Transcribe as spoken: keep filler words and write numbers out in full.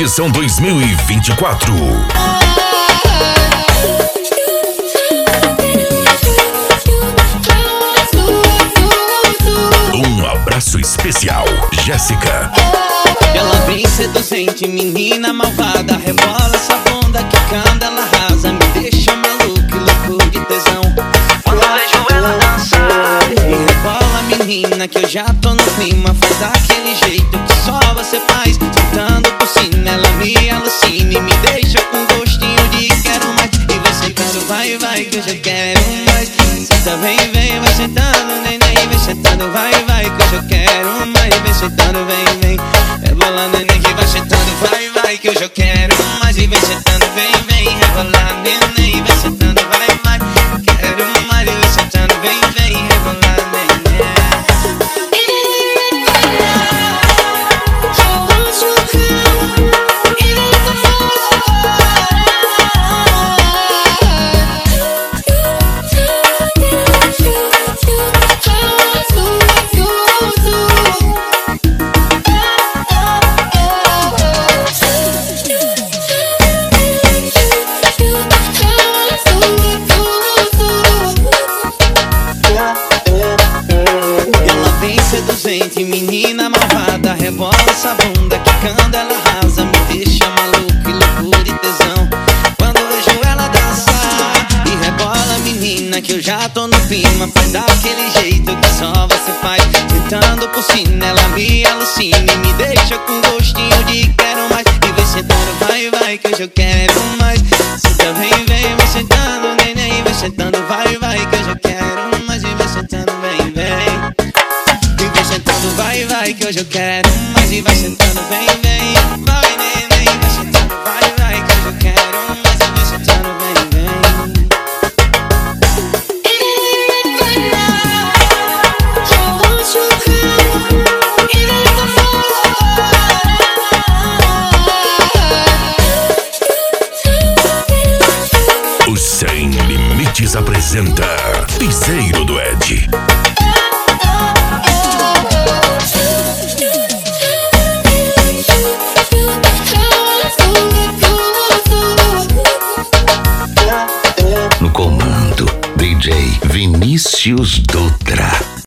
versão dois mil e vinte e quatro. Um abraço especial, Jéssica. Ela vem seduzente, menina malvada, rebola essa bunda que canta, ela arrasa, me deixa maluco e louco de tesão. Quando eu vejo ela dançar e rebola, menina, que eu já tô no clima, faz daquele jeito que só você faz, sentando por cima, ela me alucina e me deixa com gostinho de quero mais. E vai sentando, vai, vai, que eu já quero mais. Senta, vem, vem, vai sentando, neném, vai sentando, vai, vai, que eu já quero mais. Vem sentando, vem, vem, rebola, neném, que vai sentando, vai, vai, que eu já quero mais. E vem sentando, vem, vem, rebola, neném, vai sentando, vai, vai, quero mais. E vem sentando, vem, vem, rebola, neném. Seduzente, menina malvada, rebola essa bunda que canta, ela arrasa, me deixa maluco e louco de tesão. Quando eu vejo ela dançar e rebola, menina, que eu já tô no clima, faz daquele jeito que só você faz, sentando por cima, ela me alucina e me deixa com gostinho de quero mais. E vem sentando, vai, vai, que hoje eu quero mais. Senta, vem, vem, vai sentando, neném, vai sentando, vai, vai, que hoje eu quero mais. E vai sentando, vem, vem, vai, vai, que hoje eu quero mais. E vai sentando, vem, vem, vai, neném, vai sentando, vai, vai, que hoje eu quero mais. E vai sentando, vem, vem. O Sem Limites apresenta Piseiro do Ed. Vinícius dois.